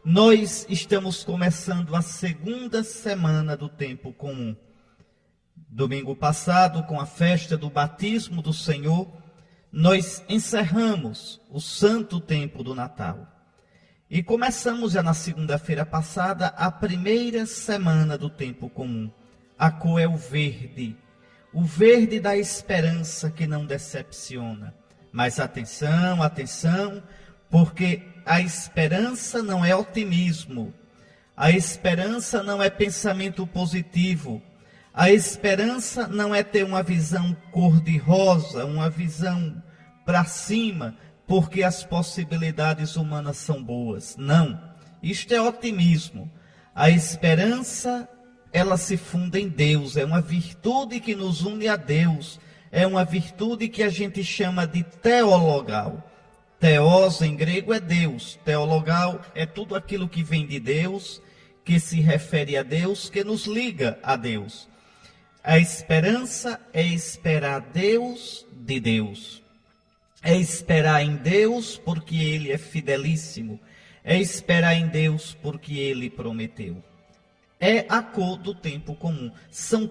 Nós estamos começando a segunda semana do tempo comum. Domingo passado, com a festa do batismo do Senhor, nós encerramos o santo tempo do Natal. E começamos já na segunda-feira passada a primeira semana do tempo comum. A cor é o verde da esperança que não decepciona. Mas atenção, atenção, porque a esperança não é otimismo, a esperança não é pensamento positivo, a esperança não é ter uma visão cor-de-rosa, uma visão para cima, porque as possibilidades humanas são boas. Não, isto é otimismo. A esperança, ela se funda em Deus, é uma virtude que nos une a Deus, é uma virtude que a gente chama de teologal. Teos em grego é Deus, teologal é tudo aquilo que vem de Deus, que se refere a Deus, que nos liga a Deus. A esperança é esperar Deus de Deus. É esperar em Deus porque Ele é fidelíssimo. É esperar em Deus porque Ele prometeu. É a cor do tempo comum. São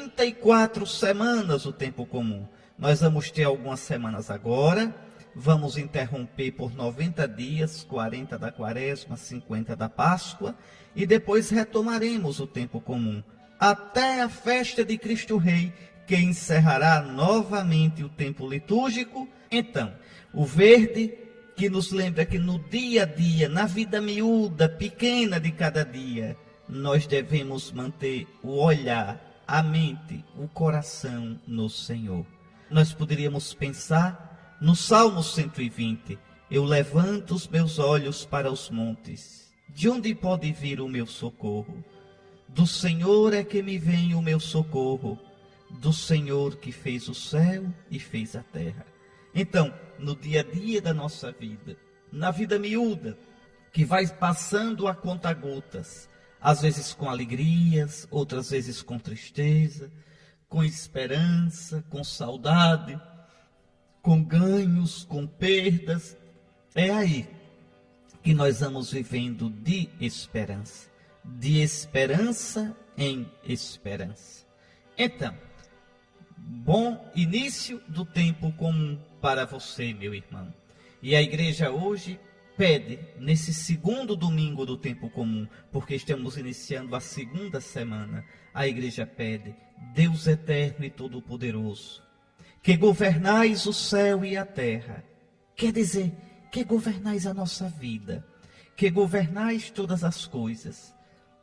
34 semanas o tempo comum. Nós vamos ter algumas semanas agora. Vamos interromper por 90 dias, 40 da Quaresma, 50 da Páscoa, e depois retomaremos o tempo comum, até a festa de Cristo Rei, que encerrará novamente o tempo litúrgico. Então, o verde, que nos lembra que no dia a dia, na vida miúda, pequena de cada dia, nós devemos manter o olhar, a mente, o coração no Senhor. Nós poderíamos pensar no Salmo 120, eu levanto os meus olhos para os montes. De onde pode vir o meu socorro? Do Senhor é que me vem o meu socorro, do Senhor que fez o céu e fez a terra. Então, no dia a dia da nossa vida, na vida miúda, que vai passando a conta-gotas, às vezes com alegrias, outras vezes com tristeza, com esperança, com saudade, com ganhos, com perdas, é aí que nós vamos vivendo de esperança em esperança. Então, bom início do tempo comum para você, meu irmão. E a igreja hoje pede, nesse segundo domingo do tempo comum, porque estamos iniciando a segunda semana, a igreja pede, Deus eterno e todo-poderoso, que governais o céu e a terra, quer dizer, que governais a nossa vida, que governais todas as coisas.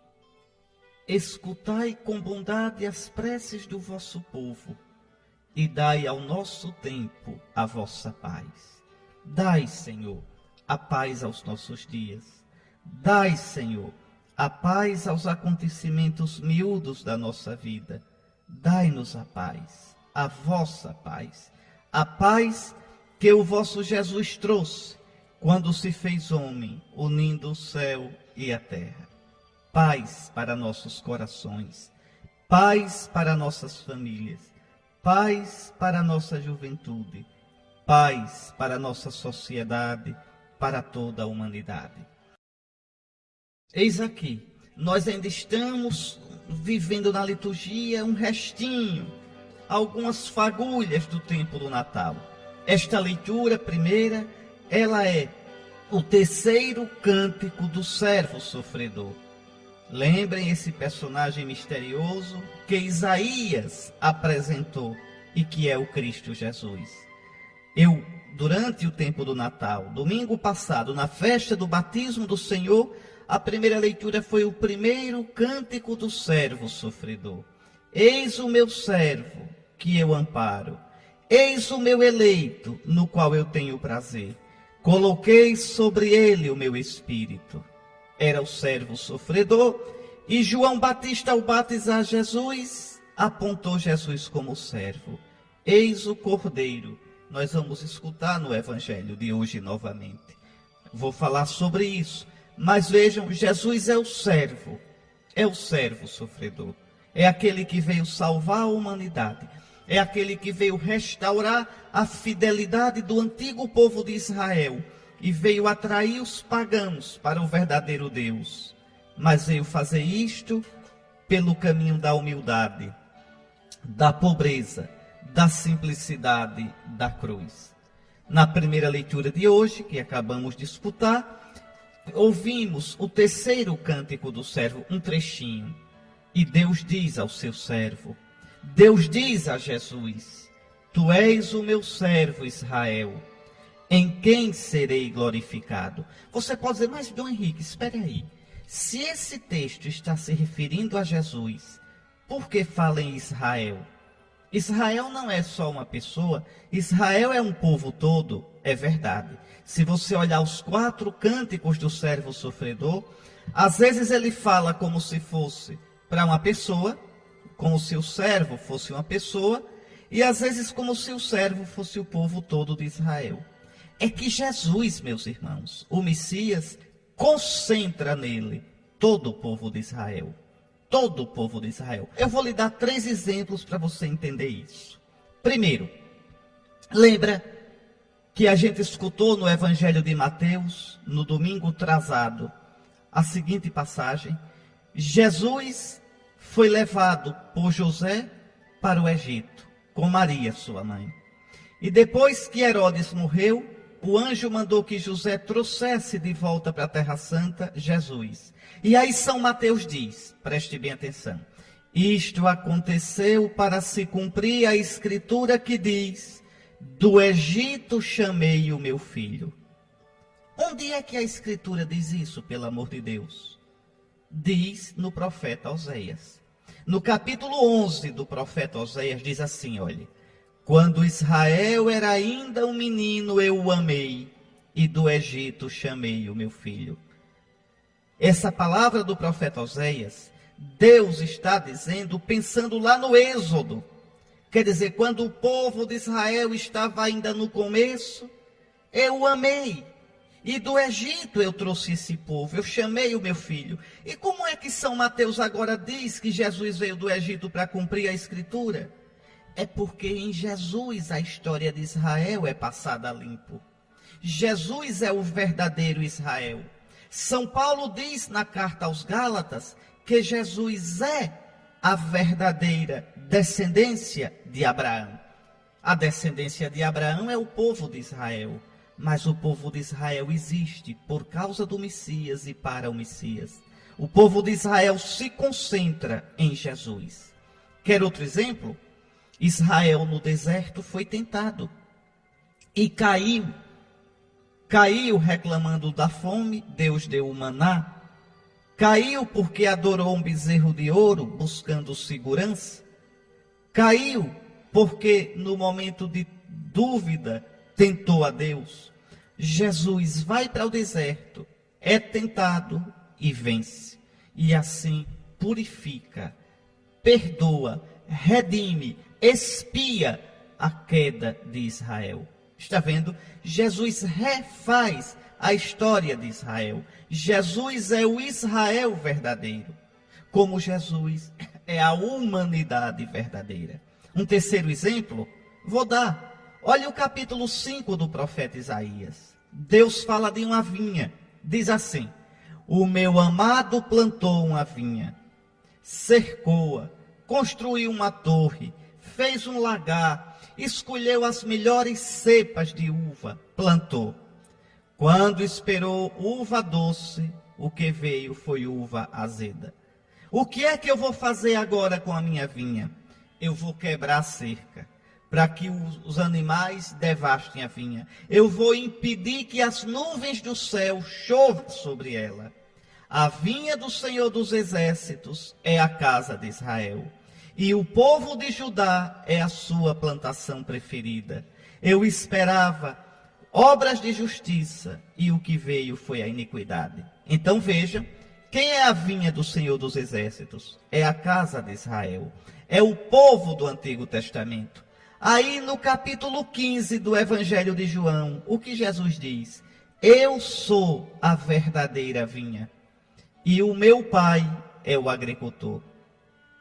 Escutai com bondade as preces do vosso povo, e dai ao nosso tempo a vossa paz. Dai, Senhor, a paz aos nossos dias. Dai, Senhor, a paz aos acontecimentos miúdos da nossa vida. Dai-nos a paz. A vossa paz, a paz que o vosso Jesus trouxe quando se fez homem, unindo o céu e a terra. Paz para nossos corações, paz para nossas famílias, paz para nossa juventude, paz para nossa sociedade, para toda a humanidade. Eis aqui, nós ainda estamos vivendo na liturgia um restinho, algumas fagulhas do tempo do Natal. Esta leitura primeira, ela é o terceiro cântico do servo sofredor. Lembrem esse personagem misterioso que Isaías apresentou e que é o Cristo Jesus. Durante o tempo do Natal, domingo passado, na festa do batismo do Senhor, a primeira leitura foi o primeiro cântico do servo sofredor. Eis o meu servo, que eu amparo. Eis o meu eleito, no qual eu tenho prazer. Coloquei sobre ele o meu espírito. Era o servo sofredor, e João Batista, ao batizar Jesus, apontou Jesus como servo. Eis o Cordeiro. Nós vamos escutar no Evangelho de hoje novamente. Vou falar sobre isso. Mas vejam, Jesus é o servo sofredor. É aquele que veio salvar a humanidade. É aquele que veio restaurar a fidelidade do antigo povo de Israel e veio atrair os pagãos para o verdadeiro Deus, mas veio fazer isto pelo caminho da humildade, da pobreza, da simplicidade da cruz. Na primeira leitura de hoje, que acabamos de escutar, ouvimos o terceiro cântico do servo, um trechinho. E Deus diz ao seu servo, Deus diz a Jesus: Tu és o meu servo Israel, em quem serei glorificado. Você pode dizer, mas Dom Henrique, espere aí. Se esse texto está se referindo a Jesus, por que fala em Israel? Israel não é só uma pessoa, Israel é um povo todo, é verdade. Se você olhar os 4 cânticos do servo sofredor, às vezes ele fala como se fosse para uma pessoa, como se o servo fosse uma pessoa, e às vezes como se o servo fosse o povo todo de Israel. É que Jesus, meus irmãos, o Messias, concentra nele todo o povo de Israel. Todo o povo de Israel. Eu vou lhe dar 3 exemplos para você entender isso. Primeiro, lembra que a gente escutou no Evangelho de Mateus, no domingo atrasado, a seguinte passagem: Jesus foi levado por José para o Egito, com Maria, sua mãe. E depois que Herodes morreu, o anjo mandou que José trouxesse de volta para a Terra Santa Jesus. E aí São Mateus diz, preste bem atenção: isto aconteceu para se cumprir a escritura que diz: do Egito chamei o meu filho. Onde é que a escritura diz isso, pelo amor de Deus? Diz no profeta Oséias. No capítulo 11 do profeta Oséias diz assim, olha: quando Israel era ainda um menino, eu o amei, e do Egito chamei o meu filho. Essa palavra do profeta Oséias, Deus está dizendo, pensando lá no Êxodo. Quer dizer, quando o povo de Israel estava ainda no começo, eu o amei. E do Egito eu trouxe esse povo, eu chamei o meu filho. E como é que São Mateus agora diz que Jesus veio do Egito para cumprir a escritura? É porque em Jesus a história de Israel é passada a limpo. Jesus é o verdadeiro Israel. São Paulo diz na carta aos Gálatas que Jesus é a verdadeira descendência de Abraão. A descendência de Abraão é o povo de Israel. Mas o povo de Israel existe por causa do Messias e para o Messias. O povo de Israel se concentra em Jesus. Quer outro exemplo? Israel no deserto foi tentado e caiu. Caiu reclamando da fome, Deus deu o maná. Caiu porque adorou um bezerro de ouro, buscando segurança. Caiu porque no momento de dúvida tentou a Deus. Jesus vai para o deserto, é tentado e vence. E assim purifica, perdoa, redime, expia a queda de Israel. Está vendo? Jesus refaz a história de Israel. Jesus é o Israel verdadeiro. Como Jesus é a humanidade verdadeira. Um terceiro exemplo, vou dar. Olha o capítulo 5 do profeta Isaías. Deus fala de uma vinha. Diz assim: o meu amado plantou uma vinha, cercou-a, construiu uma torre, fez um lagar, escolheu as melhores cepas de uva, plantou. Quando esperou uva doce, o que veio foi uva azeda. O que é que eu vou fazer agora com a minha vinha? Eu vou quebrar a cerca, para que os animais devastem a vinha. Eu vou impedir que as nuvens do céu chovam sobre ela. A vinha do Senhor dos Exércitos é a casa de Israel. E o povo de Judá é a sua plantação preferida. Eu esperava obras de justiça, e o que veio foi a iniquidade. Então vejam, quem é a vinha do Senhor dos Exércitos? É a casa de Israel. É o povo do Antigo Testamento. Aí no capítulo 15 do Evangelho de João, o que Jesus diz? Eu sou a verdadeira vinha, e o meu pai é o agricultor.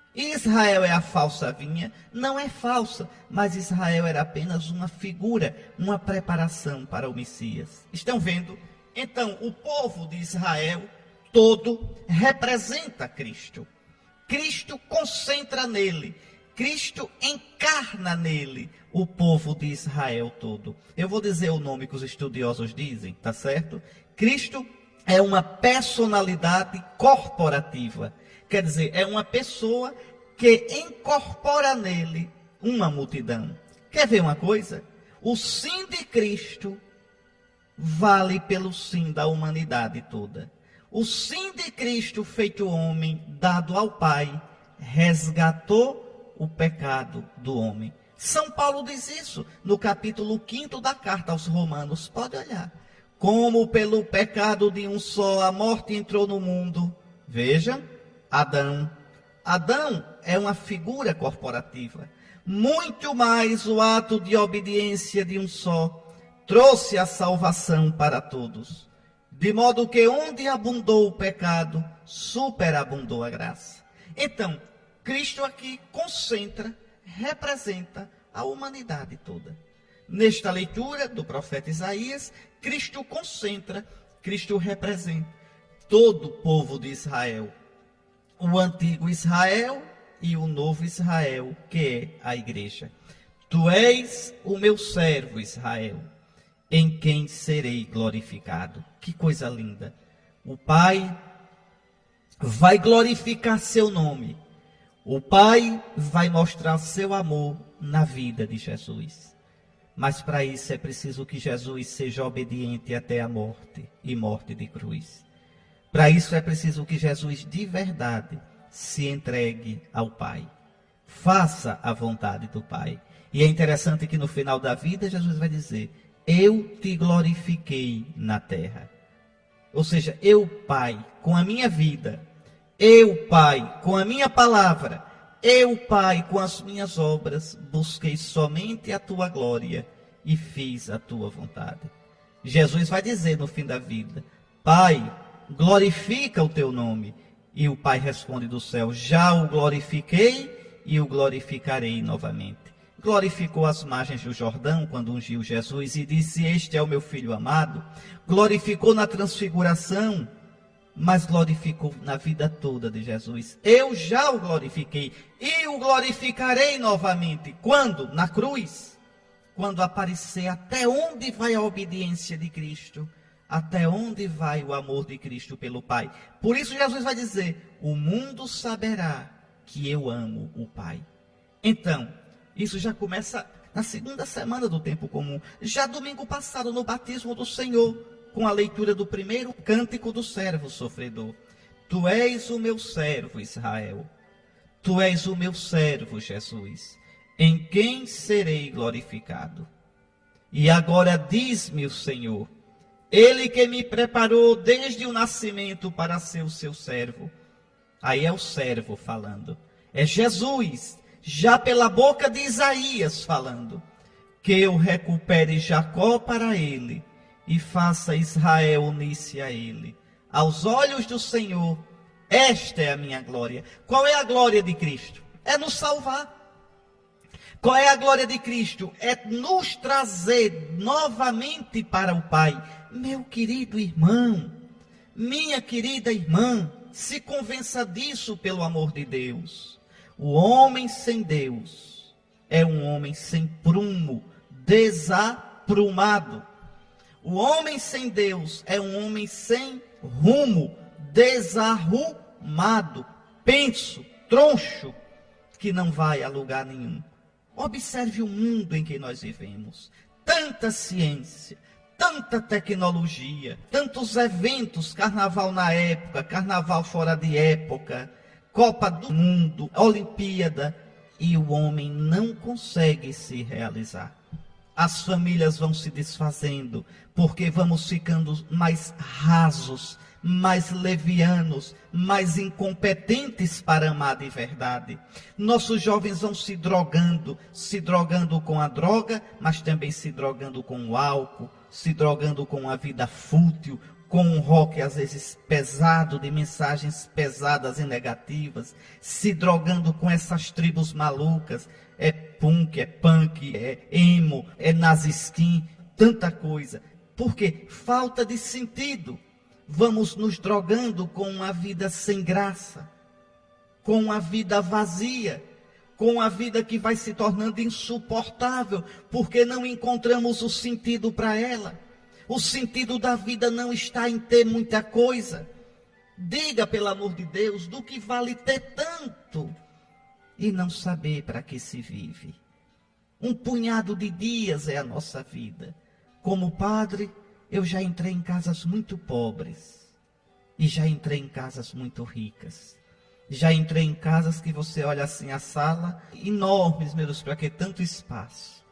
Israel é a falsa vinha? Não é falsa, mas Israel era apenas uma figura, uma preparação para o Messias. Estão vendo? Então, o povo de Israel todo representa Cristo. Cristo concentra nele, Cristo encarna nele o povo de Israel todo. Eu vou dizer o nome que os estudiosos dizem, tá certo? Cristo é uma personalidade corporativa. Quer dizer, é uma pessoa que incorpora nele uma multidão. Quer ver uma coisa? O sim de Cristo vale pelo sim da humanidade toda. O sim de Cristo feito homem, dado ao Pai, resgatou o pecado do homem. São Paulo diz isso no capítulo 5 da carta aos Romanos. Pode olhar. Como pelo pecado de um só a morte entrou no mundo. Veja, Adão. Adão é uma figura corporativa. Muito mais o ato de obediência de um só trouxe a salvação para todos. De modo que onde abundou o pecado, superabundou a graça. Então, Cristo aqui concentra, representa a humanidade toda. Nesta leitura do profeta Isaías, Cristo concentra, Cristo representa todo o povo de Israel. O antigo Israel e o novo Israel, que é a igreja. Tu és o meu servo, Israel, em quem serei glorificado. Que coisa linda. O Pai vai glorificar seu nome. O Pai vai mostrar seu amor na vida de Jesus. Mas para isso é preciso que Jesus seja obediente até a morte e morte de cruz. Para isso é preciso que Jesus de verdade se entregue ao Pai. Faça a vontade do Pai. E é interessante que no final da vida Jesus vai dizer: eu te glorifiquei na terra. Ou seja, eu, Pai, com a minha vida, eu, Pai, com a minha palavra, eu, Pai, com as minhas obras, busquei somente a tua glória e fiz a tua vontade. Jesus vai dizer no fim da vida: Pai, glorifica o teu nome. E o Pai responde do céu: já o glorifiquei e o glorificarei novamente. Glorificou as margens do Jordão quando ungiu Jesus e disse: este é o meu filho amado. Glorificou na transfiguração, mas glorificou na vida toda de Jesus. Eu já o glorifiquei e o glorificarei novamente. Quando? Na cruz. Quando aparecer até onde vai a obediência de Cristo, até onde vai o amor de Cristo pelo Pai. Por isso Jesus vai dizer: o mundo saberá que eu amo o Pai. Então, isso já começa na segunda semana do tempo comum. Já domingo passado, no batismo do Senhor, com a leitura do primeiro cântico do servo sofredor. Tu és o meu servo, Israel. Tu és o meu servo, Jesus, em quem serei glorificado. E agora diz-me o Senhor, ele que me preparou desde o nascimento para ser o seu servo. Aí é o servo falando. É Jesus, já pela boca de Isaías falando. Que eu recupere Jacó para ele e faça Israel unir-se a ele. Aos olhos do Senhor, esta é a minha glória. Qual é a glória de Cristo? É nos salvar. Qual é a glória de Cristo? É nos trazer novamente para o Pai. Meu querido irmão, minha querida irmã, se convença disso pelo amor de Deus. O homem sem Deus é um homem sem prumo, desaprumado. O homem sem Deus é um homem sem rumo, desarrumado, penso, troncho, que não vai a lugar nenhum. Observe o mundo em que nós vivemos. Tanta ciência, tanta tecnologia, tantos eventos, carnaval na época, carnaval fora de época, Copa do Mundo, Olimpíada, e o homem não consegue se realizar. As famílias vão se desfazendo, porque vamos ficando mais rasos, mais levianos, mais incompetentes para amar de verdade. Nossos jovens vão se drogando com a droga, mas também se drogando com o álcool, se drogando com a vida fútil, com um rock às vezes pesado, de mensagens pesadas e negativas, se drogando com essas tribos malucas, é punk, é emo, é naziskin, tanta coisa. Por quê? Falta de sentido. Vamos nos drogando com uma vida sem graça, com uma vida vazia, com a vida que vai se tornando insuportável, porque não encontramos o sentido para ela. O sentido da vida não está em ter muita coisa. Diga, pelo amor de Deus, do que vale ter tanto e não saber para que se vive. Um punhado de dias é a nossa vida. Como padre, eu já entrei em casas muito pobres e já entrei em casas muito ricas. Já entrei em casas que você olha assim, a sala, enormes, meu Deus, para que tanto espaço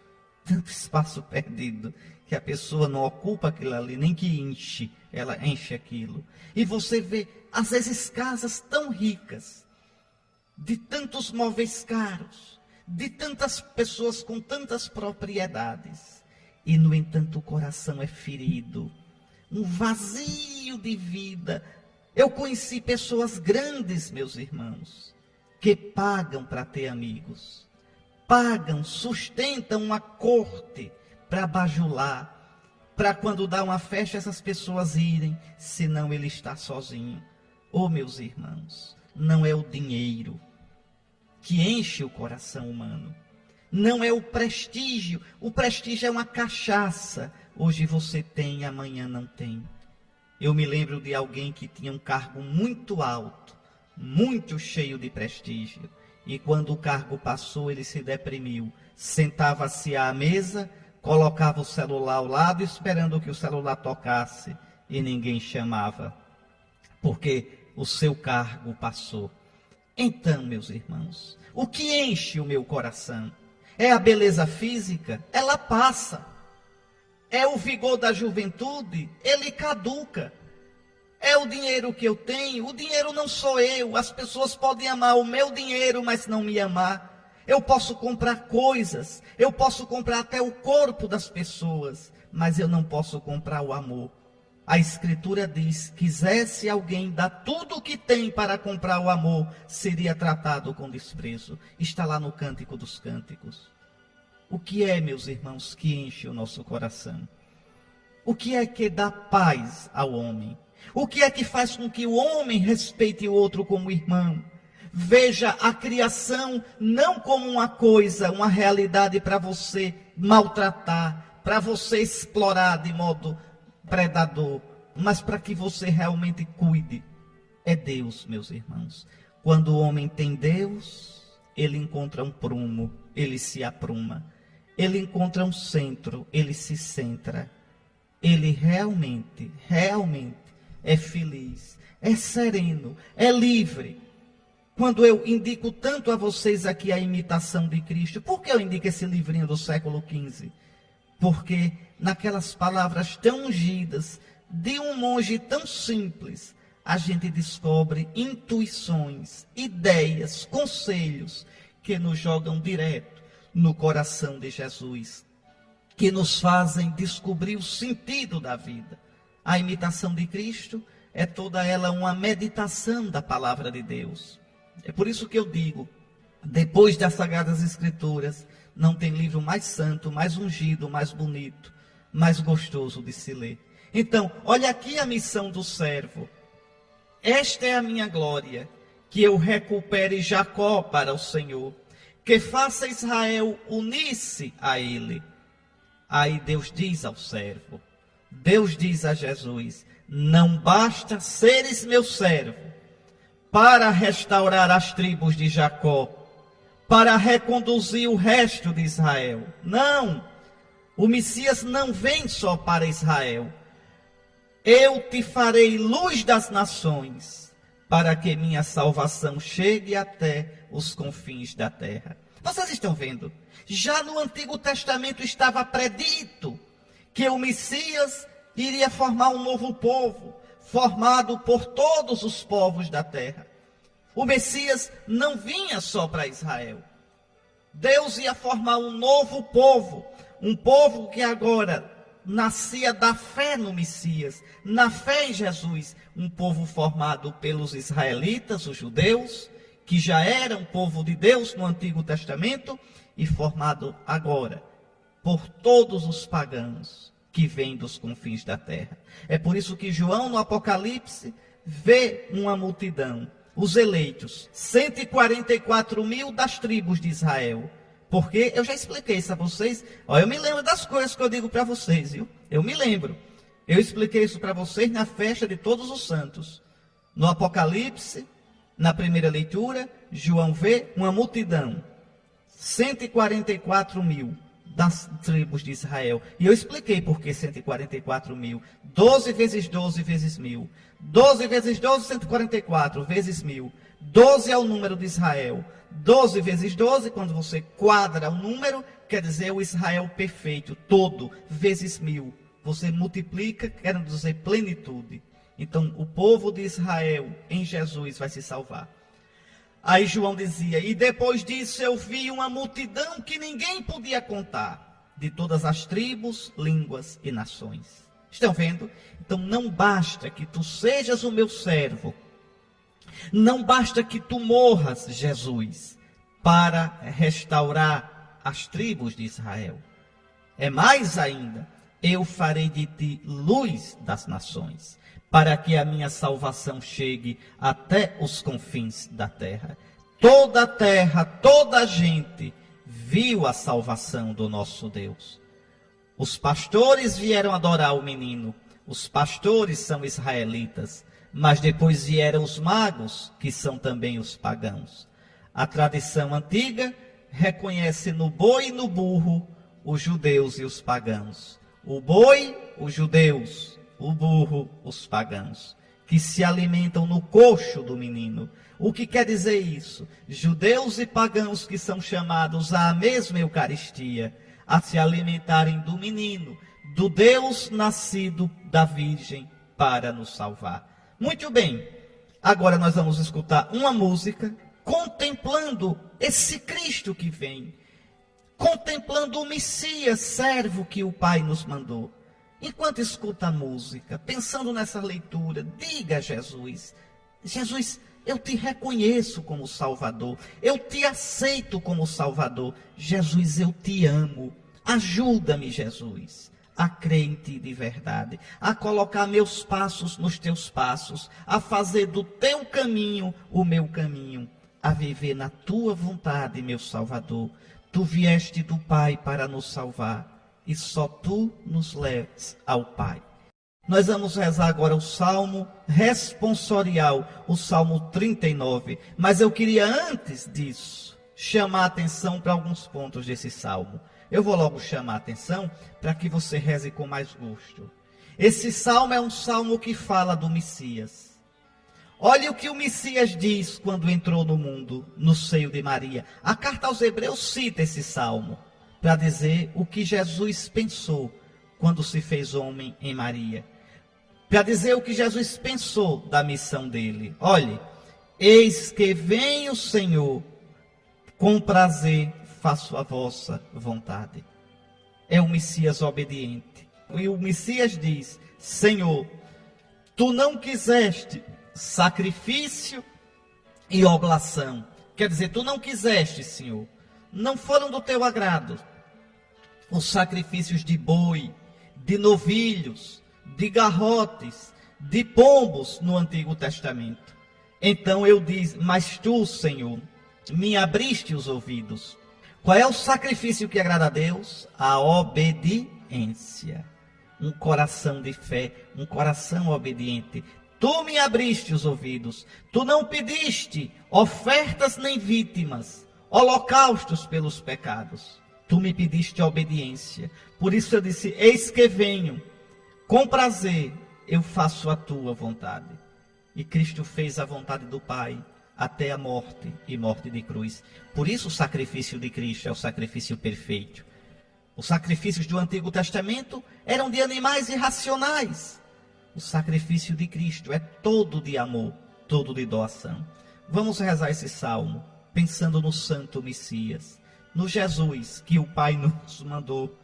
perdido, que a pessoa não ocupa aquilo ali, nem que enche, ela enche aquilo. E você vê, às vezes, casas tão ricas, de tantos móveis caros, de tantas pessoas com tantas propriedades, e, no entanto, o coração é ferido, um vazio de vida. Eu conheci pessoas grandes, meus irmãos, que pagam para ter amigos, pagam, sustentam uma corte para bajular, para quando dá uma festa essas pessoas irem, senão ele está sozinho. Oh, meus irmãos, não é o dinheiro que enche o coração humano, não é o prestígio é uma cachaça, hoje você tem, amanhã não tem. Eu me lembro de alguém que tinha um cargo muito alto, muito cheio de prestígio. E quando o cargo passou, ele se deprimiu. Sentava-se à mesa, colocava o celular ao lado, esperando que o celular tocasse. E ninguém chamava, porque o seu cargo passou. Então, meus irmãos, o que enche o meu coração? É a beleza física? Ela passa. É o vigor da juventude? Ele caduca. É o dinheiro que eu tenho? O dinheiro não sou eu. As pessoas podem amar o meu dinheiro, mas não me amar. Eu posso comprar coisas, eu posso comprar até o corpo das pessoas, mas eu não posso comprar o amor. A Escritura diz, quisesse alguém dar tudo o que tem para comprar o amor, seria tratado com desprezo. Está lá no Cântico dos Cânticos. O que é, meus irmãos, que enche o nosso coração? O que é que dá paz ao homem? O que é que faz com que o homem respeite o outro como irmão? Veja a criação não como uma coisa, uma realidade para você maltratar, para você explorar de modo predador, mas para que você realmente cuide. É Deus, meus irmãos. Quando o homem tem Deus, ele encontra um prumo, ele se apruma. Ele encontra um centro, ele se centra. Ele realmente é feliz, é sereno, é livre. Quando eu indico tanto a vocês aqui a imitação de Cristo, por que eu indico esse livrinho do século XV? Porque naquelas palavras tão ungidas, de um monge tão simples, a gente descobre intuições, ideias, conselhos, que nos jogam direto no coração de Jesus, que nos fazem descobrir o sentido da vida. A imitação de Cristo é toda ela uma meditação da palavra de Deus. É por isso que eu digo, depois das Sagradas Escrituras, não tem livro mais santo, mais ungido, mais bonito, mais gostoso de se ler. Então, olha aqui a missão do servo. Esta é a minha glória, que eu recupere Jacó para o Senhor, que faça Israel unir-se a ele. Aí Deus diz ao servo, Deus diz a Jesus, não basta seres meu servo para restaurar as tribos de Jacó, para reconduzir o resto de Israel. Não, o Messias não vem só para Israel. Eu te farei luz das nações, para que minha salvação chegue até os confins da terra. Vocês estão vendo? Já no Antigo Testamento estava predito que o Messias iria formar um novo povo, formado por todos os povos da terra. O Messias não vinha só para Israel. Deus ia formar um novo povo, um povo que agora nascia da fé no Messias, na fé em Jesus, um povo formado pelos israelitas, os judeus, que já eram povo de Deus no Antigo Testamento, e formado agora por todos os pagãos que vêm dos confins da terra. É por isso que João, no Apocalipse, vê uma multidão, os eleitos, 144 mil das tribos de Israel. Porque eu já expliquei isso a vocês. Eu me lembro das coisas que eu digo para vocês, viu? Eu me lembro. Eu expliquei isso para vocês na festa de todos os santos. No Apocalipse, na primeira leitura, João vê uma multidão, 144 mil das tribos de Israel. E eu expliquei por que 144 mil. 12 vezes 12 vezes 1000. 12 vezes 12, 144 vezes 1000. 12 é o número de Israel. 12 vezes 12, quando você quadra o número, quer dizer o Israel perfeito, todo, vezes 1000. Você multiplica, quer dizer plenitude. Então, o povo de Israel em Jesus vai se salvar. Aí João dizia, e depois disso eu vi uma multidão que ninguém podia contar, de todas as tribos, línguas e nações. Estão vendo? Então, não basta que tu sejas o meu servo, não basta que tu morras, Jesus, para restaurar as tribos de Israel. É mais ainda, eu farei de ti luz das nações, para que a minha salvação chegue até os confins da terra. Toda a terra, toda a gente viu a salvação do nosso Deus. Os pastores vieram adorar o menino. Os pastores são israelitas. Mas depois vieram os magos, que são também os pagãos. A tradição antiga reconhece no boi e no burro os judeus e os pagãos. O boi, os judeus, o burro, os pagãos, que se alimentam no coxo do menino. O que quer dizer isso? Judeus e pagãos que são chamados à mesma Eucaristia, a se alimentarem do menino, do Deus nascido da Virgem para nos salvar. Muito bem, agora nós vamos escutar uma música contemplando esse Cristo que vem, contemplando o Messias, servo que o Pai nos mandou. Enquanto escuta a música, pensando nessa leitura, diga a Jesus, Jesus, eu te reconheço como Salvador, eu te aceito como Salvador, Jesus, eu te amo, ajuda-me, Jesus, a crer em ti de verdade, a colocar meus passos nos teus passos, a fazer do teu caminho o meu caminho, a viver na tua vontade, meu Salvador. Tu vieste do Pai para nos salvar, e só tu nos leves ao Pai. Nós vamos rezar agora o Salmo responsorial, o Salmo 39, mas eu queria antes disso chamar a atenção para alguns pontos desse Salmo. Eu vou logo chamar a atenção para que você reze com mais gosto. Esse salmo é um salmo que fala do Messias. Olha o que o Messias diz quando entrou no mundo, no seio de Maria. A carta aos Hebreus cita esse salmo para dizer o que Jesus pensou quando se fez homem em Maria. Para dizer o que Jesus pensou da missão dele. Olhe, eis que vem o Senhor, com prazer faço a vossa vontade. É o Messias obediente. E o Messias diz, Senhor, tu não quiseste sacrifício e oblação. Quer dizer, tu não quiseste, Senhor. Não foram do teu agrado os sacrifícios de boi, de novilhos, de garrotes, de pombos no Antigo Testamento. Então eu disse, mas tu, Senhor, me abriste os ouvidos. Qual é o sacrifício que agrada a Deus? A obediência. Um coração de fé, um coração obediente. Tu me abriste os ouvidos. Tu não pediste ofertas nem vítimas, holocaustos pelos pecados. Tu me pediste obediência. Por isso eu disse, eis que venho. Com prazer eu faço a tua vontade. E Cristo fez a vontade do Pai até a morte e morte de cruz. Por isso o sacrifício de Cristo é o sacrifício perfeito. Os sacrifícios do Antigo Testamento eram de animais irracionais. O sacrifício de Cristo é todo de amor, todo de doação. Vamos rezar esse salmo, pensando no Santo Messias, no Jesus que o Pai nos mandou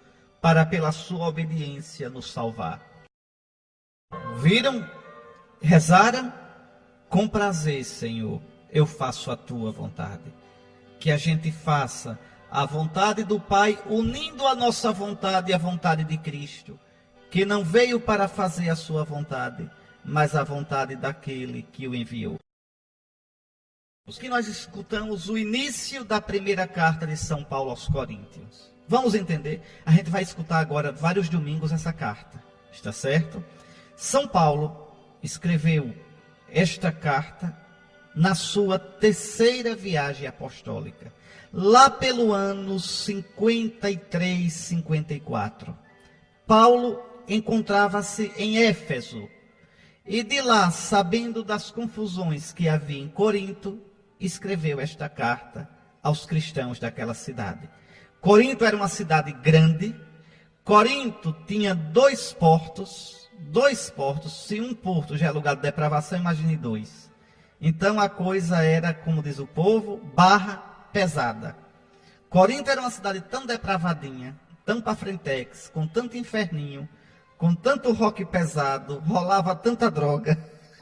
para pela sua obediência nos salvar. Viram? Rezaram? Com prazer, Senhor, eu faço a tua vontade. Que a gente faça a vontade do Pai, unindo a nossa vontade à vontade de Cristo, que não veio para fazer a sua vontade, mas a vontade daquele que o enviou. Que nós escutamos o início da primeira carta de São Paulo aos Coríntios. Vamos entender? A gente vai escutar agora vários domingos essa carta, está certo? São Paulo escreveu esta carta na sua terceira viagem apostólica, lá pelo ano 53, 54. Paulo encontrava-se em Éfeso, e de lá, sabendo das confusões que havia em Corinto, escreveu esta carta aos cristãos daquela cidade. Corinto era uma cidade grande. Corinto tinha dois portos. Se um porto já é lugar de depravação, imagine dois. Então a coisa era, como diz o povo, barra pesada. Corinto era uma cidade tão depravadinha, tão para frentex, com tanto inferninho, com tanto rock pesado, rolava tanta droga.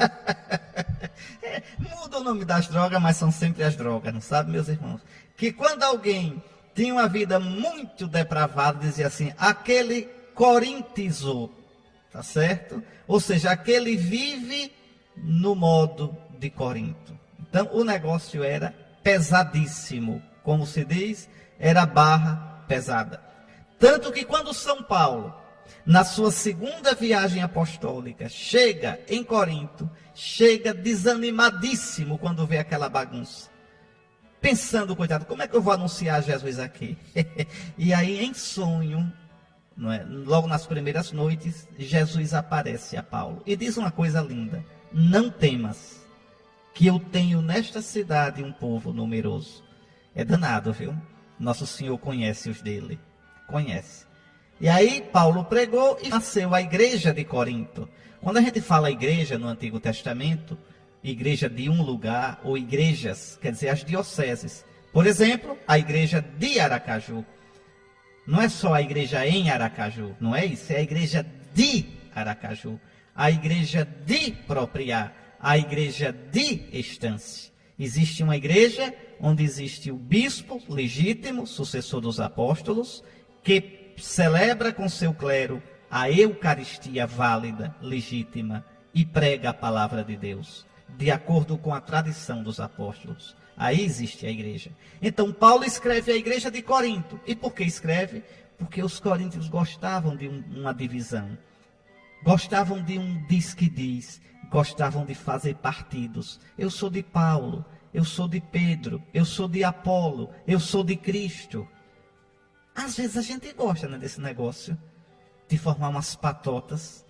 Muda o nome das drogas, mas são sempre as drogas, não sabe, meus irmãos? Que quando alguém tinha uma vida muito depravada, dizia assim, aquele corintizou, tá certo? Ou seja, aquele vive no modo de Corinto. Então o negócio era pesadíssimo, como se diz, era barra pesada. Tanto que quando São Paulo, na sua segunda viagem apostólica, chega em Corinto, chega desanimadíssimo quando vê aquela bagunça. Pensando, coitado, como é que eu vou anunciar Jesus aqui? E aí, em sonho, não é? Logo nas primeiras noites, Jesus aparece a Paulo e diz uma coisa linda: não temas, que eu tenho nesta cidade um povo numeroso. É danado, viu? Nosso Senhor conhece os dele, conhece. E aí Paulo pregou e nasceu a igreja de Corinto. Quando a gente fala igreja no Antigo Testamento, igreja de um lugar, ou igrejas, quer dizer as dioceses. Por exemplo, a igreja de Aracaju. Não é só a igreja em Aracaju, não é isso? É a igreja de Aracaju, a igreja de Propriá, a igreja de Estância. Existe uma igreja onde existe o bispo legítimo, sucessor dos apóstolos, que celebra com seu clero a Eucaristia válida, legítima, e prega a palavra de Deus, de acordo com a tradição dos apóstolos. Aí existe a igreja. Então Paulo escreve a igreja de Corinto. E por que escreve? Porque os coríntios gostavam de uma divisão. Gostavam de um diz que diz. Gostavam de fazer partidos. Eu sou de Paulo, eu sou de Pedro, eu sou de Apolo, eu sou de Cristo. Às vezes a gente gosta, né, desse negócio de formar umas patotas.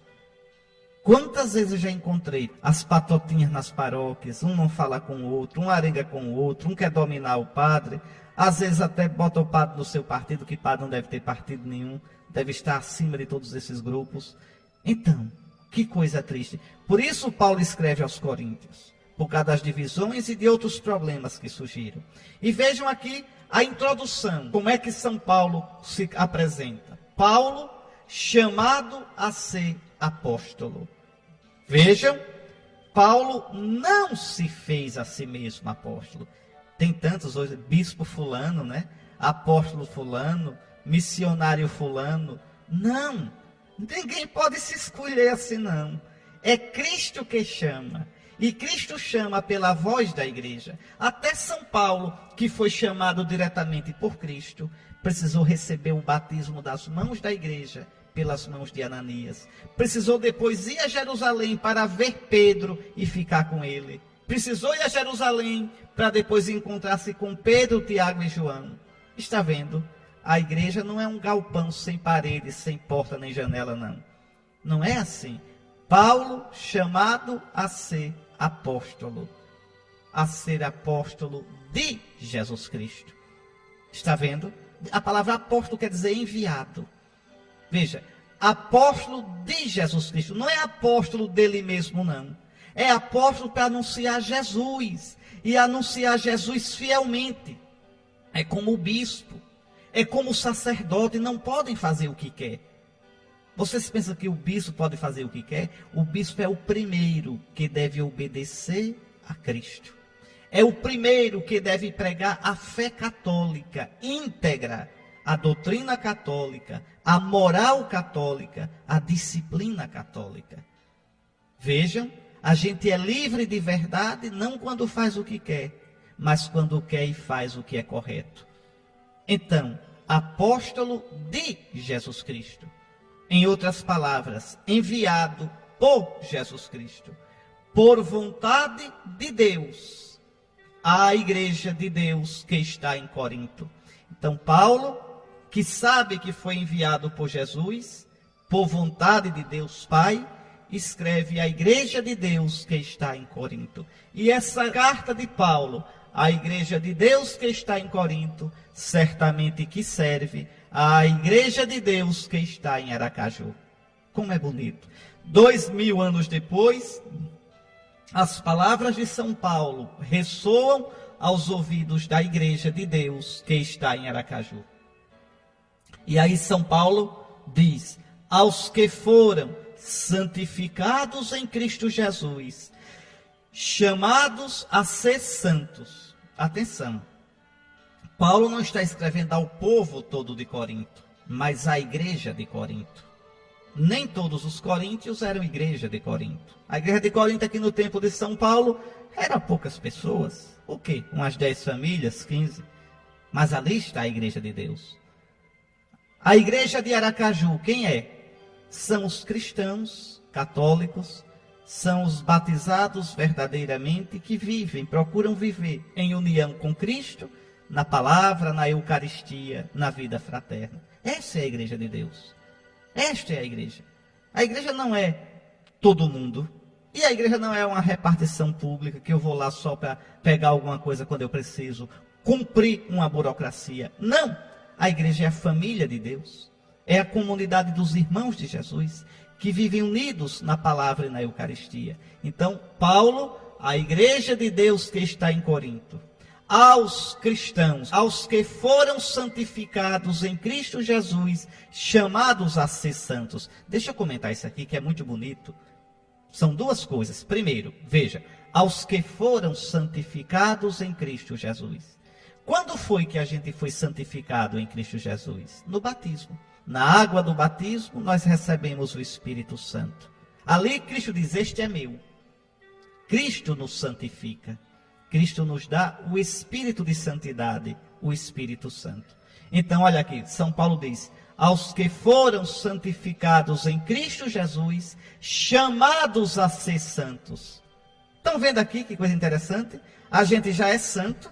Quantas vezes eu já encontrei as patotinhas nas paróquias, um não fala com o outro, um arenga com o outro, um quer dominar o padre, às vezes até bota o padre no seu partido, que padre não deve ter partido nenhum, deve estar acima de todos esses grupos. Então, que coisa triste. Por isso Paulo escreve aos Coríntios, por causa das divisões e de outros problemas que surgiram. E vejam aqui a introdução, como é que São Paulo se apresenta. Paulo, chamado a ser apóstolo. Vejam, Paulo não se fez a si mesmo apóstolo. Tem tantos hoje, bispo fulano, né? Apóstolo fulano, missionário fulano. Não, ninguém pode se escolher assim não. É Cristo que chama. E Cristo chama pela voz da igreja. Até São Paulo, que foi chamado diretamente por Cristo, precisou receber o batismo das mãos da igreja, pelas mãos de Ananias. Precisou depois ir a Jerusalém para ver Pedro e ficar com ele. Precisou ir a Jerusalém para depois encontrar-se com Pedro, Tiago e João. Está vendo? A igreja não é um galpão sem paredes, sem porta nem janela, não. Não é assim. Paulo, chamado a ser apóstolo, a ser apóstolo de Jesus Cristo. Está vendo? A palavra apóstolo quer dizer enviado. Veja, apóstolo de Jesus Cristo, não é apóstolo dele mesmo, não. É apóstolo para anunciar Jesus, e anunciar Jesus fielmente. É como o bispo. é como o sacerdote, não podem fazer o que quer. Vocês pensam que o bispo pode fazer o que quer? O bispo é o primeiro que deve obedecer a Cristo. É o primeiro que deve pregar a fé católica íntegra, a doutrina católica, a moral católica, a disciplina católica. Vejam, a gente é livre de verdade não quando faz o que quer, mas quando quer e faz o que é correto. Então, apóstolo de Jesus Cristo. Em outras palavras, enviado por Jesus Cristo, por vontade de Deus, à igreja de Deus que está em Corinto. Então, Paulo, que sabe que foi enviado por Jesus, por vontade de Deus Pai, escreve à igreja de Deus que está em Corinto. E essa carta de Paulo à igreja de Deus que está em Corinto, certamente que serve à igreja de Deus que está em Aracaju. Como é bonito. 2000 anos depois, as palavras de São Paulo ressoam aos ouvidos da igreja de Deus que está em Aracaju. E aí São Paulo diz: aos que foram santificados em Cristo Jesus, chamados a ser santos. Atenção, Paulo não está escrevendo ao povo todo de Corinto, mas à igreja de Corinto. Nem todos os coríntios eram igreja de Corinto. A igreja de Corinto aqui no tempo de São Paulo era poucas pessoas. O quê? Umas 10 famílias, 15. Mas ali está a igreja de Deus. A igreja de Aracaju, quem é? São os cristãos católicos, são os batizados verdadeiramente que vivem, procuram viver em união com Cristo, na palavra, na Eucaristia, na vida fraterna. Essa é a igreja de Deus. Esta é a igreja. A igreja não é todo mundo. E a igreja não é uma repartição pública que eu vou lá só para pegar alguma coisa quando eu preciso, cumprir uma burocracia. Não. A igreja é a família de Deus. É a comunidade dos irmãos de Jesus, que vivem unidos na palavra e na Eucaristia. Então, Paulo, a igreja de Deus que está em Corinto, aos cristãos, aos que foram santificados em Cristo Jesus, chamados a ser santos. Deixa eu comentar isso aqui, que é muito bonito. São duas coisas. Primeiro, veja, aos que foram santificados em Cristo Jesus. Quando foi que a gente foi santificado em Cristo Jesus? No batismo. Na água do batismo, nós recebemos o Espírito Santo. Ali, Cristo diz: este é meu. Cristo nos santifica. Cristo nos dá o Espírito de santidade, o Espírito Santo. Então, olha aqui, São Paulo diz: aos que foram santificados em Cristo Jesus, chamados a ser santos. Estão vendo aqui que coisa interessante? A gente já é santo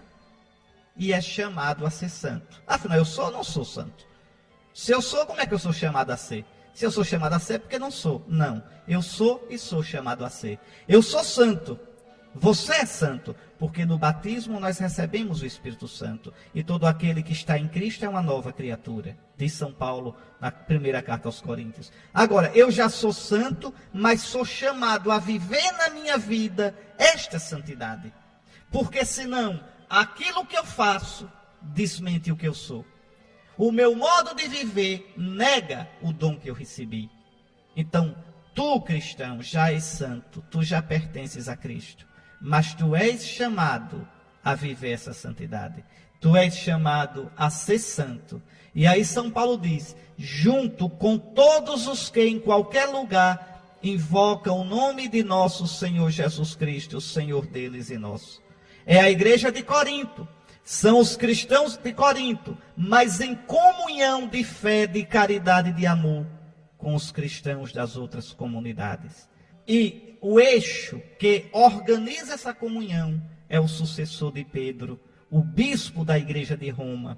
e é chamado a ser santo. Afinal, eu sou ou não sou santo? Se eu sou, como é que eu sou chamado a ser? Se eu sou chamado a ser, é porque não sou. Não, eu sou e sou chamado a ser. Eu sou santo. Você é santo, porque no batismo nós recebemos o Espírito Santo. E todo aquele que está em Cristo é uma nova criatura, diz São Paulo na primeira carta aos Coríntios. Agora, eu já sou santo, mas sou chamado a viver na minha vida esta santidade. Porque senão, aquilo que eu faço desmente o que eu sou. O meu modo de viver nega o dom que eu recebi. Então, tu, cristão, já és santo, tu já pertences a Cristo. Mas tu és chamado a viver essa santidade. Tu és chamado a ser santo. E aí São Paulo diz: junto com todos os que em qualquer lugar invocam o nome de nosso Senhor Jesus Cristo, o Senhor deles e nosso. É a igreja de Corinto. São os cristãos de Corinto, mas em comunhão de fé, de caridade e de amor com os cristãos das outras comunidades. E o eixo que organiza essa comunhão é o sucessor de Pedro, o bispo da igreja de Roma,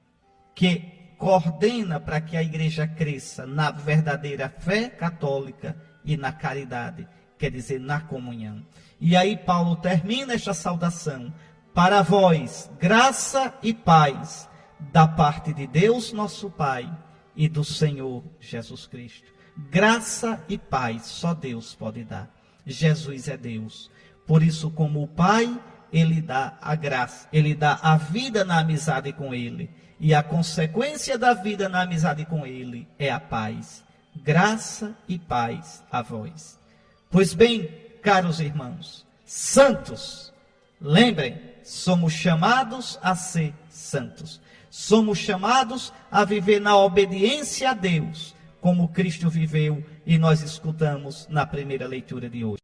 que coordena para que a igreja cresça na verdadeira fé católica e na caridade, quer dizer, na comunhão. E aí Paulo termina esta saudação: para vós, graça e paz, da parte de Deus nosso Pai e do Senhor Jesus Cristo. Graça e paz, só Deus pode dar. Jesus é Deus. Por isso, como o Pai ele dá a graça, ele dá a vida na amizade com ele. E a consequência da vida na amizade com ele é a paz. Graça e paz a vós. Pois bem, caros irmãos, santos, lembrem, somos chamados a ser santos. Somos chamados a viver na obediência a Deus, como Cristo viveu e nós escutamos na primeira leitura de hoje.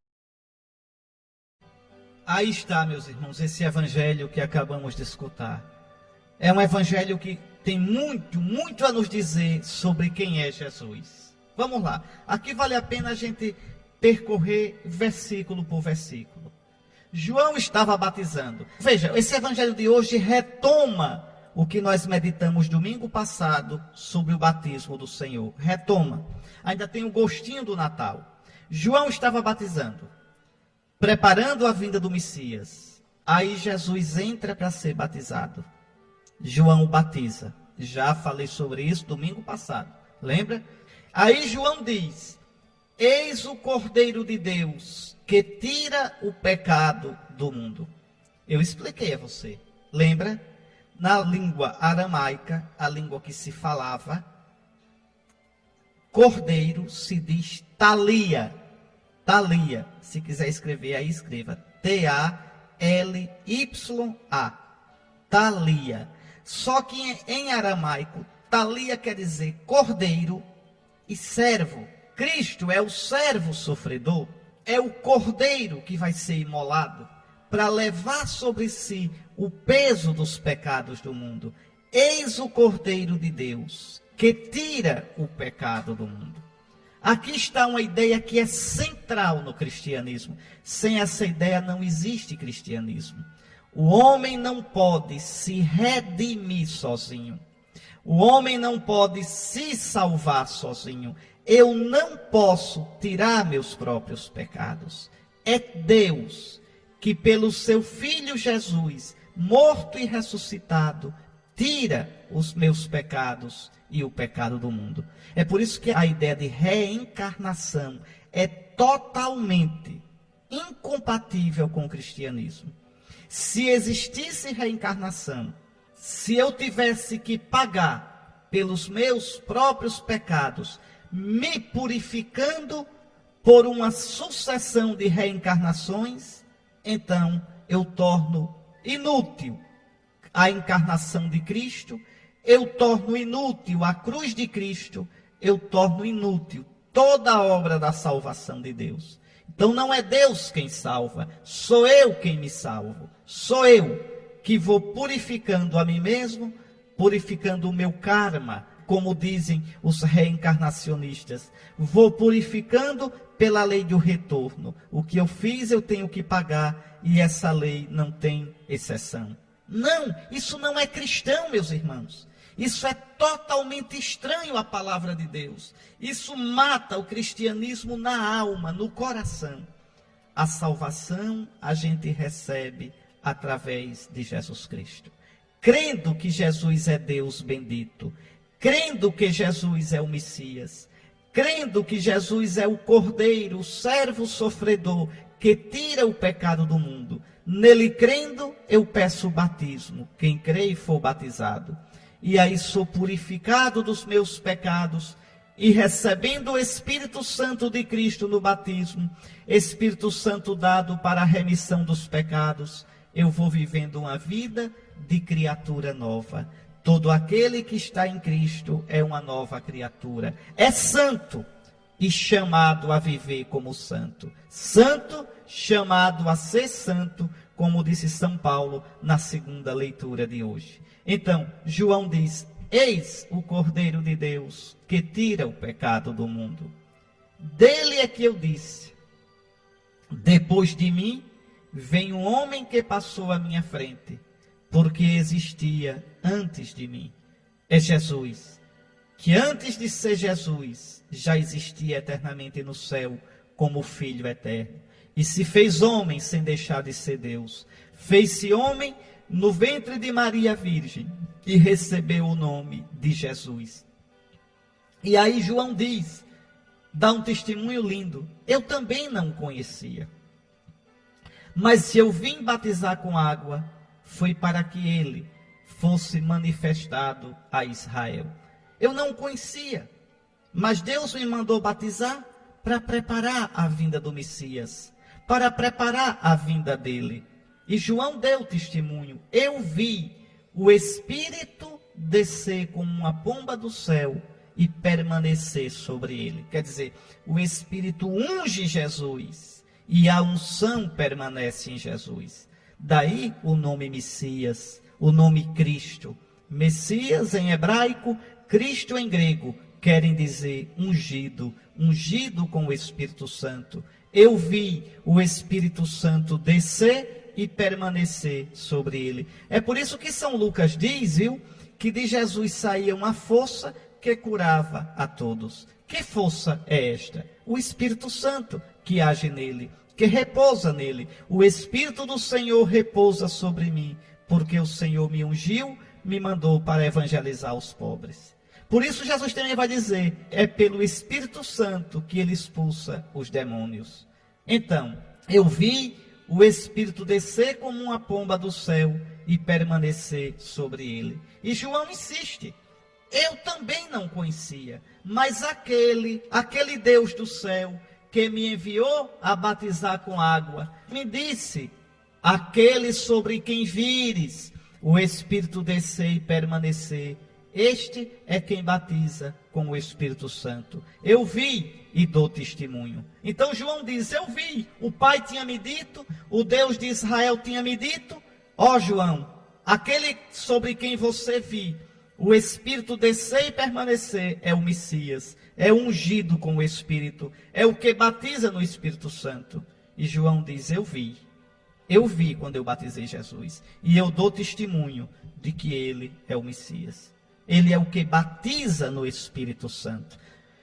Aí está, meus irmãos, esse evangelho que acabamos de escutar. É um evangelho que tem muito a nos dizer sobre quem é Jesus. Vamos lá. Aqui vale a pena a gente percorrer versículo por versículo. João estava batizando. Veja, esse evangelho de hoje retoma o que nós meditamos domingo passado sobre o batismo do Senhor. Retoma. Ainda tem o gostinho do Natal. João estava batizando, preparando a vinda do Messias. Aí Jesus entra para ser batizado. João o batiza. Já falei sobre isso domingo passado. Lembra? Aí João diz: eis o Cordeiro de Deus que tira o pecado do mundo. Eu expliquei a você. Lembra? Na língua aramaica, a língua que se falava, cordeiro se diz talia. Talia. Se quiser escrever aí, escreva. T-A-L-Y-A. Talia. Só que em aramaico, talia quer dizer cordeiro e servo. Cristo é o servo sofredor, é o cordeiro que vai ser imolado para levar sobre si o peso dos pecados do mundo. Eis o Cordeiro de Deus que tira o pecado do mundo. Aqui está uma ideia que é central no cristianismo. Sem essa ideia não existe cristianismo. O homem não pode se redimir sozinho. O homem não pode se salvar sozinho. Eu não posso tirar meus próprios pecados. É Deus que pelo seu Filho Jesus, morto e ressuscitado, tira os meus pecados e o pecado do mundo. É por isso que a ideia de reencarnação é totalmente incompatível com o cristianismo. Se existisse reencarnação, se eu tivesse que pagar pelos meus próprios pecados, me purificando por uma sucessão de reencarnações, então eu torno inútil a encarnação de Cristo, eu torno inútil a cruz de Cristo, eu torno inútil toda a obra da salvação de Deus. Então não é Deus quem salva, sou eu quem me salvo. Sou eu que vou purificando a mim mesmo, purificando o meu karma, como dizem os reencarnacionistas. Vou purificando pela lei do retorno. O que eu fiz eu tenho que pagar e essa lei não tem exceção. Não, isso não é cristão, meus irmãos. Isso é totalmente estranho à palavra de Deus. Isso mata o cristianismo na alma, no coração. A salvação a gente recebe através de Jesus Cristo. Crendo que Jesus é Deus bendito, crendo que Jesus é o Messias, crendo que Jesus é o Cordeiro, o servo sofredor, que tira o pecado do mundo. Nele crendo, eu peço o batismo. Quem crê e for batizado. E aí sou purificado dos meus pecados e recebendo o Espírito Santo de Cristo no batismo, Espírito Santo dado para a remissão dos pecados, eu vou vivendo uma vida de criatura nova. Todo aquele que está em Cristo é uma nova criatura. É santo e chamado a viver como santo. Santo, chamado a ser santo, como disse São Paulo na segunda leitura de hoje. Então, João diz: eis o Cordeiro de Deus que tira o pecado do mundo. Dele é que eu disse: depois de mim vem um homem que passou à minha frente, porque existia antes de mim. É Jesus, que antes de ser Jesus, já existia eternamente no céu como Filho eterno. E se fez homem sem deixar de ser Deus. Fez-se homem no ventre de Maria Virgem e recebeu o nome de Jesus. E aí João diz, dá um testemunho lindo: eu também não o conhecia. Mas se eu vim batizar com água, foi para que ele fosse manifestado a Israel. Eu não o conhecia, mas Deus me mandou batizar para preparar a vinda do Messias, para preparar a vinda dele. E João deu testemunho: eu vi o Espírito descer como uma pomba do céu e permanecer sobre ele. Quer dizer, o Espírito unge Jesus e a unção permanece em Jesus. Daí o nome Messias, o nome Cristo. Messias em hebraico, Cristo em grego, querem dizer ungido, ungido com o Espírito Santo. Eu vi o Espírito Santo descer e permanecer sobre ele. É por isso que São Lucas diz, viu, que de Jesus saía uma força que curava a todos. Que força é esta? O Espírito Santo que age nele, que repousa nele. O Espírito do Senhor repousa sobre mim, porque o Senhor me ungiu, me mandou para evangelizar os pobres. Por isso Jesus também vai dizer, é pelo Espírito Santo que ele expulsa os demônios. Então, eu vi o Espírito descer como uma pomba do céu e permanecer sobre ele. E João insiste, eu também não conhecia, mas aquele Deus do céu que me enviou a batizar com água, me disse, aquele sobre quem vires o Espírito descer e permanecer, este é quem batiza com o Espírito Santo. Eu vi e dou testemunho. Então João diz, eu vi, o Pai tinha me dito, o Deus de Israel tinha me dito, ó João, aquele sobre quem você viu o Espírito descer e permanecer é o Messias, é ungido com o Espírito, é o que batiza no Espírito Santo. E João diz, eu vi quando eu batizei Jesus, e eu dou testemunho de que ele é o Messias. Ele é o que batiza no Espírito Santo.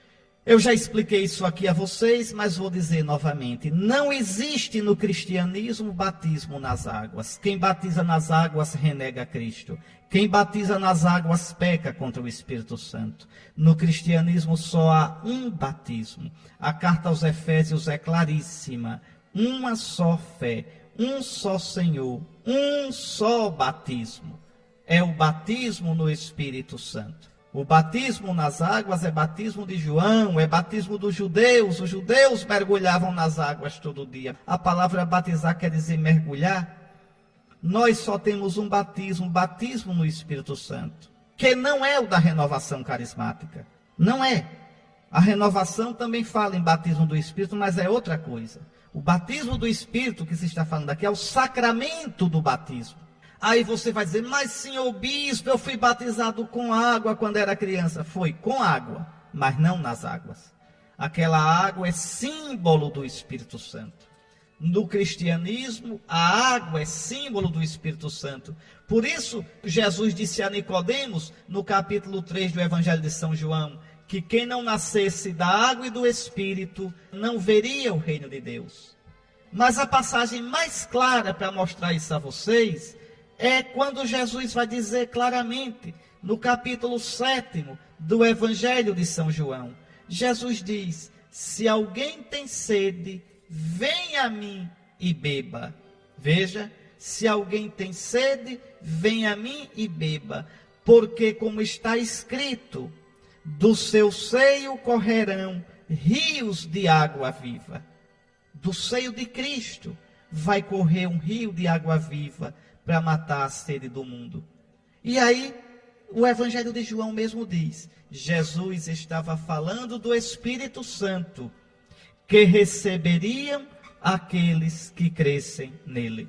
Eu já expliquei isso aqui a vocês, mas vou dizer novamente. Não existe no cristianismo batismo nas águas. Quem batiza nas águas renega Cristo. Quem batiza nas águas peca contra o Espírito Santo. No cristianismo só há um batismo. A carta aos Efésios é claríssima. Uma só fé, um só Senhor, um só batismo. É o batismo no Espírito Santo. O batismo nas águas é batismo de João, é batismo dos judeus. Os judeus mergulhavam nas águas todo dia. A palavra batizar quer dizer mergulhar. Nós só temos um batismo no Espírito Santo, que não é o da renovação carismática. Não é. A renovação também fala em batismo do Espírito, mas é outra coisa. O batismo do Espírito que se está falando aqui é o sacramento do batismo. Aí você vai dizer, mas senhor bispo, eu fui batizado com água quando era criança. Foi com água, mas não nas águas. Aquela água é símbolo do Espírito Santo. No cristianismo, a água é símbolo do Espírito Santo. Por isso, Jesus disse a Nicodemos, no capítulo 3 do Evangelho de São João, que quem não nascesse da água e do Espírito não veria o reino de Deus. Mas a passagem mais clara para mostrar isso a vocês é quando Jesus vai dizer claramente, no capítulo 7 do Evangelho de São João. Jesus diz, se alguém tem sede, venha a mim e beba. Veja, se alguém tem sede, venha a mim e beba. Porque como está escrito, do seu seio correrão rios de água viva. Do seio de Cristo vai correr um rio de água viva para matar a sede do mundo. E aí, o Evangelho de João mesmo diz, Jesus estava falando do Espírito Santo, que receberiam aqueles que crescem nele.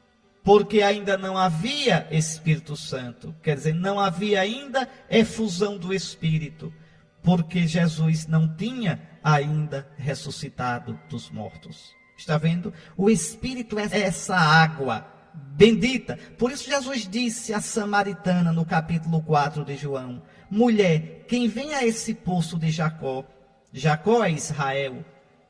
Porque ainda não havia Espírito Santo, quer dizer, não havia ainda efusão do Espírito, porque Jesus não tinha ainda ressuscitado dos mortos. Está vendo? O Espírito é essa água bendita. Por isso Jesus disse à samaritana no capítulo 4 de João, mulher, quem vem a esse poço de Jacó, Jacó é Israel,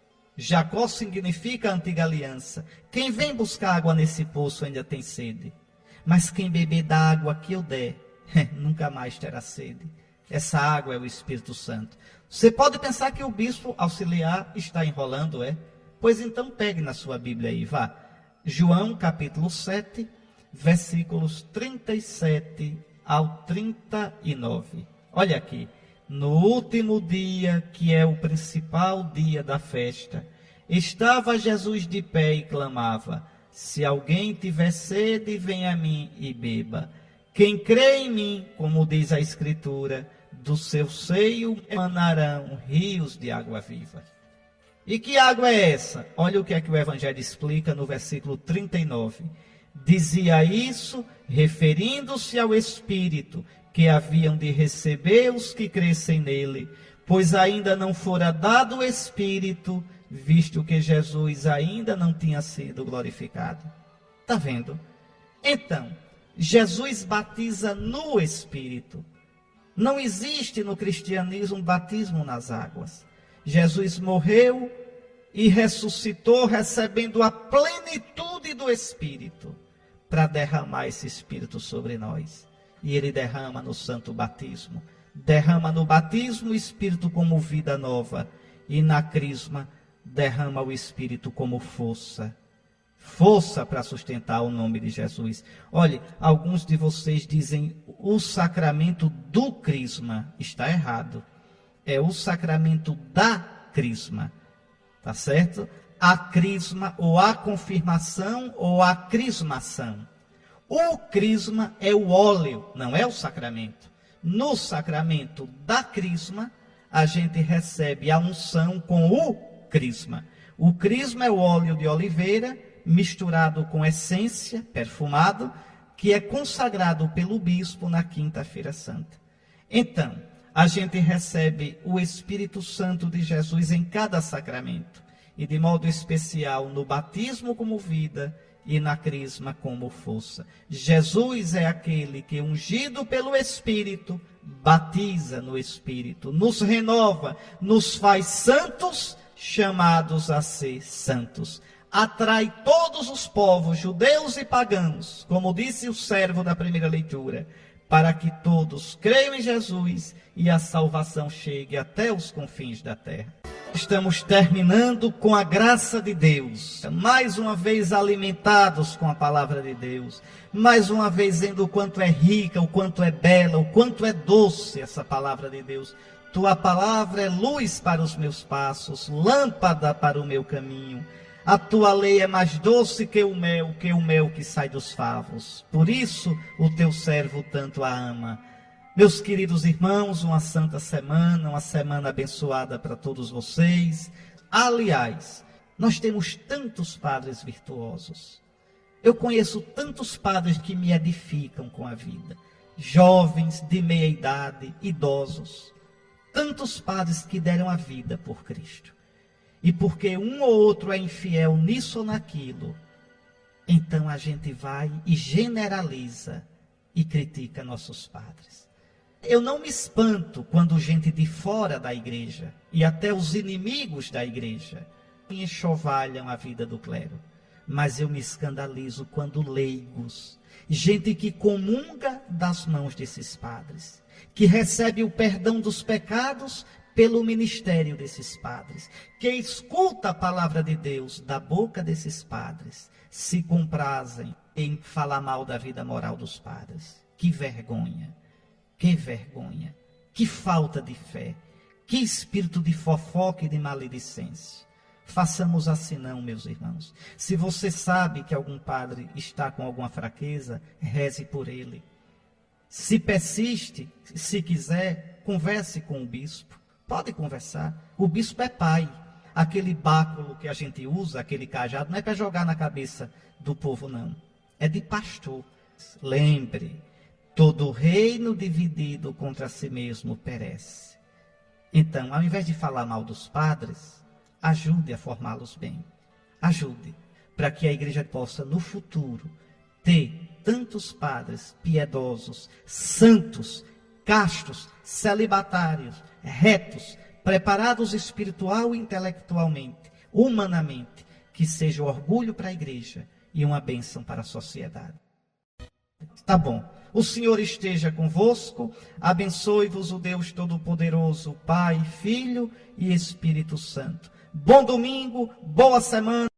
Jacó significa a antiga aliança, quem vem buscar água nesse poço ainda tem sede, mas quem beber da água que eu der, nunca mais terá sede. Essa água é o Espírito Santo. Você pode pensar que o bispo auxiliar está enrolando, é? Pois então pegue na sua Bíblia aí, vá. João capítulo 7, versículos 37 ao 39. Olha aqui. No último dia, que é o principal dia da festa, estava Jesus de pé e clamava: se alguém tiver sede, venha a mim e beba. Quem crê em mim, como diz a Escritura, do seu seio emanarão rios de água viva. E que água é essa? Olha o que é que o Evangelho explica no versículo 39. Dizia isso, referindo-se ao Espírito, que haviam de receber os que crescem nele, pois ainda não fora dado o Espírito, visto que Jesus ainda não tinha sido glorificado. Está vendo? Então, Jesus batiza no Espírito. Não existe no cristianismo batismo nas águas. Jesus morreu e ressuscitou, recebendo a plenitude do Espírito, para derramar esse Espírito sobre nós. E ele derrama no santo batismo. Derrama no batismo o Espírito como vida nova. E na crisma derrama o Espírito como força. Força para sustentar o nome de Jesus. Olhe, alguns de vocês dizem o sacramento do crisma. Está errado. É o sacramento da crisma. Tá certo? A crisma, ou a confirmação, ou a crismação. O crisma é o óleo, não é o sacramento. No sacramento da crisma, a gente recebe a unção com o crisma. O crisma é o óleo de oliveira misturado com essência, perfumado, que é consagrado pelo bispo na quinta-feira santa. Então, a gente recebe o Espírito Santo de Jesus em cada sacramento, e de modo especial no batismo como vida e na crisma como força. Jesus é aquele que, ungido pelo Espírito, batiza no Espírito, nos renova, nos faz santos, chamados a ser santos. Atrai todos os povos, judeus e pagãos, como disse o servo da primeira leitura, para que todos creiam em Jesus e a salvação chegue até os confins da terra. Estamos terminando com a graça de Deus, mais uma vez alimentados com a palavra de Deus, mais uma vez vendo o quanto é rica, o quanto é bela, o quanto é doce essa palavra de Deus. Tua palavra é luz para os meus passos, lâmpada para o meu caminho. A tua lei é mais doce que o mel que sai dos favos. Por isso o teu servo tanto a ama. Meus queridos irmãos, uma santa semana, uma semana abençoada para todos vocês. Aliás, nós temos tantos padres virtuosos. Eu conheço tantos padres que me edificam com a vida. Jovens, de meia idade, idosos. Tantos padres que deram a vida por Cristo. E porque um ou outro é infiel nisso ou naquilo, então a gente vai e generaliza e critica nossos padres. Eu não me espanto quando gente de fora da igreja e até os inimigos da igreja enxovalham a vida do clero. Mas eu me escandalizo quando leigos, gente que comunga das mãos desses padres, que recebe o perdão dos pecados pelo ministério desses padres, que escuta a palavra de Deus da boca desses padres, se comprazem em falar mal da vida moral dos padres. Que vergonha! Que vergonha, que falta de fé, que espírito de fofoca e de maledicência. Façamos assim não, meus irmãos. Se você sabe que algum padre está com alguma fraqueza, reze por ele. Se persiste, se quiser, converse com o bispo. Pode conversar. O bispo é pai. Aquele báculo que a gente usa, aquele cajado, não é para jogar na cabeça do povo, não. É de pastor. Lembre, todo reino dividido contra si mesmo perece. Então, ao invés de falar mal dos padres, ajude a formá-los bem. Ajude, para que a igreja possa, no futuro, ter tantos padres piedosos, santos, castos, celibatários, retos, preparados espiritual e intelectualmente, humanamente, que seja orgulho para a igreja e uma bênção para a sociedade. Tá bom. O Senhor esteja convosco, abençoe-vos o Deus Todo-Poderoso, Pai, Filho e Espírito Santo. Bom domingo, boa semana.